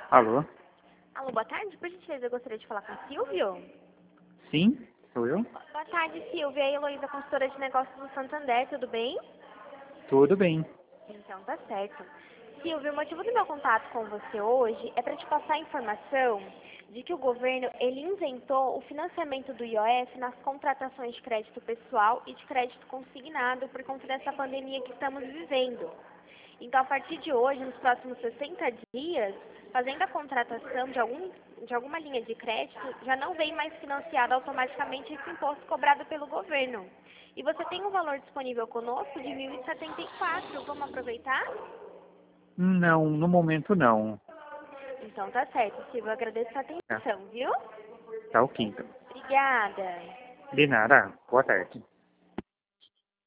Alô? Alô, boa tarde. Por gentileza, eu gostaria de falar com o Silvio. Sim, sou eu? Boa tarde, Silvio. É a Heloísa, consultora de negócios do Santander, tudo bem? Tudo bem. Então, tá certo. Silvio, o motivo do meu contato com você hoje é para te passar a informação de que o governo, ele isentou o financiamento do IOF nas contratações de crédito pessoal e de crédito consignado por conta dessa pandemia que estamos vivendo. Então, a partir de hoje, nos próximos 60 dias, fazendo a contratação de alguma linha de crédito, já não vem mais financiado automaticamente esse imposto cobrado pelo governo. E você tem um valor disponível conosco de 1.074. Vamos aproveitar? Não, no momento não. Então, tá certo, Silvio. Eu agradeço a Tá, atenção, viu? tá ok então. Obrigada. De nada. Boa tarde.